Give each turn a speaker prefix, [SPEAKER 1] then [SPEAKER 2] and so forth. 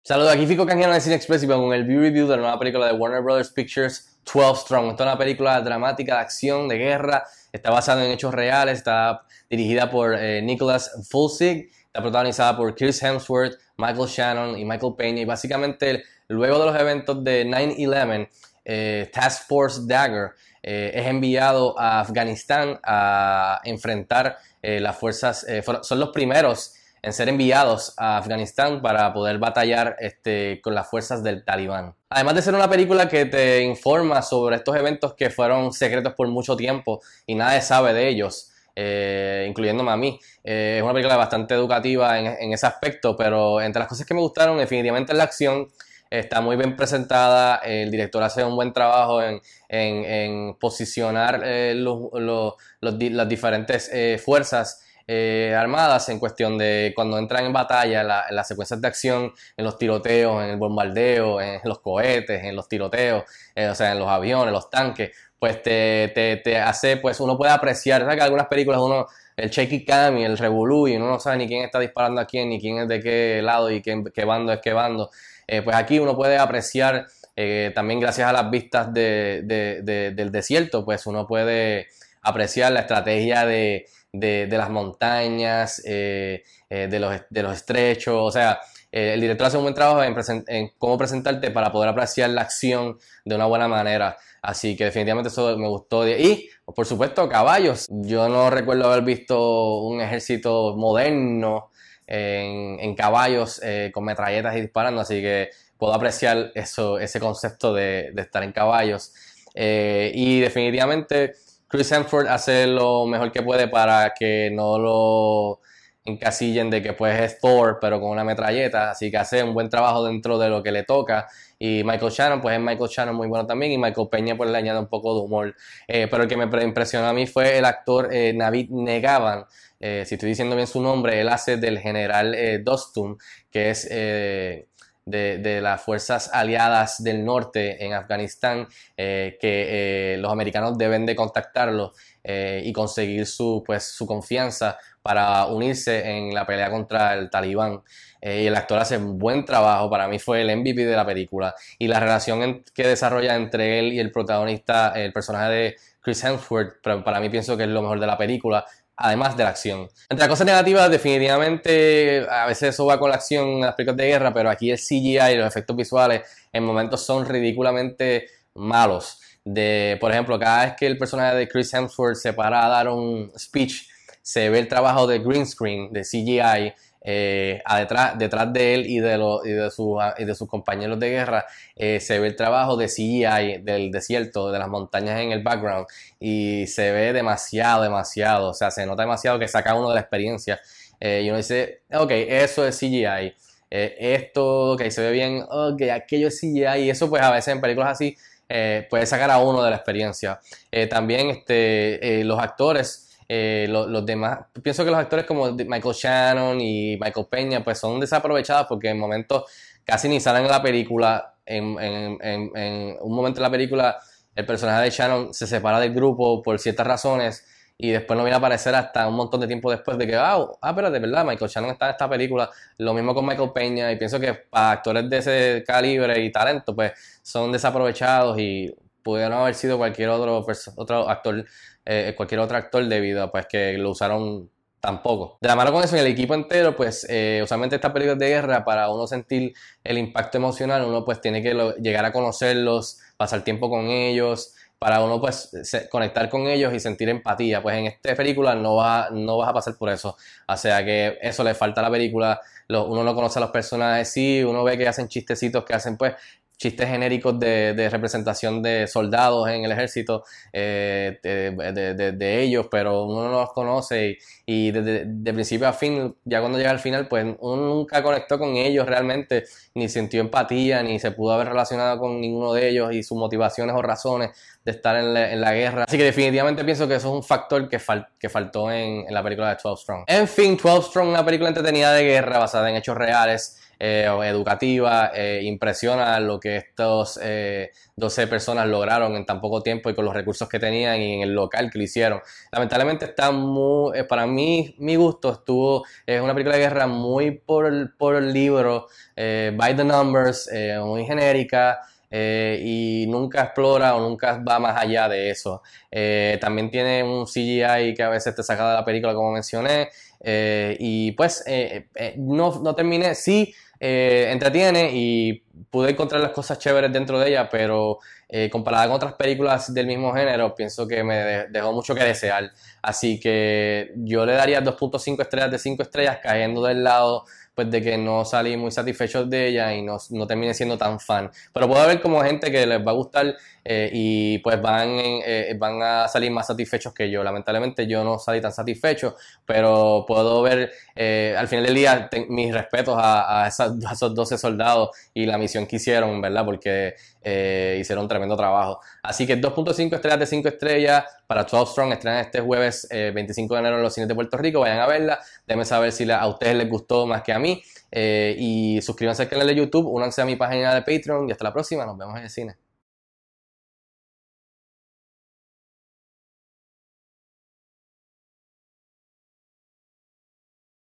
[SPEAKER 1] Saludos, aquí Fico Canjiano de Cine Express y con el view review de la nueva película de Warner Brothers Pictures, 12 Strong. Esta es una película dramática de acción, de guerra, está basada en hechos reales, está dirigida por Nicholas Fulcig, está protagonizada por Chris Hemsworth, Michael Shannon y Michael Peña. Y básicamente, luego de los eventos de 9/11, Task Force Dagger es enviado a Afganistán a enfrentar las fuerzas, son los primeros en ser enviados a Afganistán para poder batallar con las fuerzas del Talibán. Además de ser una película que te informa sobre estos eventos que fueron secretos por mucho tiempo y nadie sabe de ellos, incluyéndome a mí. Es una película bastante educativa en ese aspecto, pero entre las cosas que me gustaron definitivamente es la acción. Está muy bien presentada, el director hace un buen trabajo en posicionar las diferentes fuerzas armadas en cuestión de cuando entran en batalla, en las secuencias de acción, en los tiroteos, en el bombardeo, en los cohetes, en los tiroteos, o sea, en los aviones, los tanques, pues te hace, pues uno puede apreciar, ¿sabes? Que algunas películas el shaky cam y el revolú y uno no sabe ni quién está disparando a quién, ni quién es de qué lado y qué bando es qué bando. Pues aquí uno puede apreciar, también gracias a las vistas del desierto, pues uno puede apreciar la estrategia de las montañas, de los estrechos. O sea, el director hace un buen trabajo en cómo presentarte para poder apreciar la acción de una buena manera. Así que definitivamente eso me gustó. Y, por supuesto, caballos. Yo no recuerdo haber visto un ejército moderno en caballos con metralletas y disparando, así que puedo apreciar ese concepto de estar en caballos. Y definitivamente Chris Hemsworth hace lo mejor que puede para que no lo encasillen de que pues es Thor pero con una metralleta, así que hace un buen trabajo dentro de lo que le toca. Y Michael Shannon, pues es Michael Shannon muy bueno también, y Michael Peña pues le añade un poco de humor. Pero el que me impresionó a mí fue el actor Navid Negavan. Si estoy diciendo bien su nombre, él hace del general Dostum, que es de las fuerzas aliadas del norte en Afganistán, que los americanos deben de contactarlo y conseguir su confianza para unirse en la pelea contra el Talibán. Y el actor hace un buen trabajo, para mí fue el MVP de la película, y la relación que desarrolla entre él y el protagonista, el personaje de Chris Hemsworth, para mí pienso que es lo mejor de la película, además de la acción. Entre las cosas negativas, definitivamente, a veces eso va con la acción en las películas de guerra, pero aquí el CGI y los efectos visuales en momentos son ridículamente malos. Por ejemplo, cada vez que el personaje de Chris Hemsworth se para a dar un speech, se ve el trabajo de green screen, de CGI, detrás de él y de sus compañeros de guerra. Se ve el trabajo de CGI del desierto, de las montañas en el background, y se ve demasiado, o sea, se nota demasiado que saca uno de la experiencia, y uno dice, ok, eso es CGI, esto, ok, se ve bien, ok, aquello es CGI, y eso pues a veces en películas así puede sacar a uno de la experiencia. También los actores, los demás, pienso que los actores como Michael Shannon y Michael Peña pues son desaprovechados, porque en momentos casi ni salen en la película. En un momento de la película el personaje de Shannon se separa del grupo por ciertas razones y después no viene a aparecer hasta un montón de tiempo después de que espérate, de verdad, Michael Shannon está en esta película. Lo mismo con Michael Peña, y pienso que para actores de ese calibre y talento pues son desaprovechados y pudieron haber sido cualquier otro actor, cualquier otro actor, debido a pues que lo usaron tampoco. De la mano con eso, en el equipo entero, pues usualmente estas películas de guerra, para uno sentir el impacto emocional, uno pues tiene que llegar a conocerlos, pasar tiempo con ellos, para uno pues conectar con ellos y sentir empatía. Pues en esta película no vas a pasar por eso, o sea que eso le falta a la película. Uno no conoce a los personajes, sí, uno ve que hacen chistecitos, que hacen pues chistes genéricos de representación de soldados en el ejército, de ellos, pero uno no los conoce, y de principio a fin, ya cuando llega al final, pues uno nunca conectó con ellos realmente, ni sintió empatía, ni se pudo haber relacionado con ninguno de ellos y sus motivaciones o razones de estar en la guerra. Así que definitivamente pienso que eso es un factor que faltó en la película de 12 Strong. En fin, 12 Strong, una película entretenida de guerra basada en hechos reales. o educativa. Impresiona lo que estos 12 personas lograron en tan poco tiempo y con los recursos que tenían y en el local que lo hicieron. Lamentablemente está muy, para mí, mi gusto es una película de guerra muy por el libro, by the numbers, muy genérica. Y nunca explora o nunca va más allá de eso. También tiene un CGI que a veces te saca de la película, como mencioné. Y pues no terminé, sí, entretiene y pude encontrar las cosas chéveres dentro de ella, pero comparada con otras películas del mismo género, pienso que me dejó mucho que desear. Así que yo le daría 2.5 estrellas de 5 estrellas, cayendo del lado pues de que no salí muy satisfecho de ella y no terminé siendo tan fan. Pero puedo ver como gente que les va a gustar y pues van a salir más satisfechos que yo. Lamentablemente yo no salí tan satisfecho, pero puedo ver al final del día mis respetos a esos 12 soldados y la misión que hicieron, ¿verdad? Porque hicieron un tremendo trabajo. Así que 2.5 estrellas de 5 estrellas para 12 Strong. Estrenan este jueves 25 de enero en los cines de Puerto Rico. Vayan a verla. Déjenme saber si a ustedes les gustó más que a mí. Y suscríbanse al canal de YouTube. Únanse a mi página de Patreon. Y hasta la próxima. Nos vemos en el cine.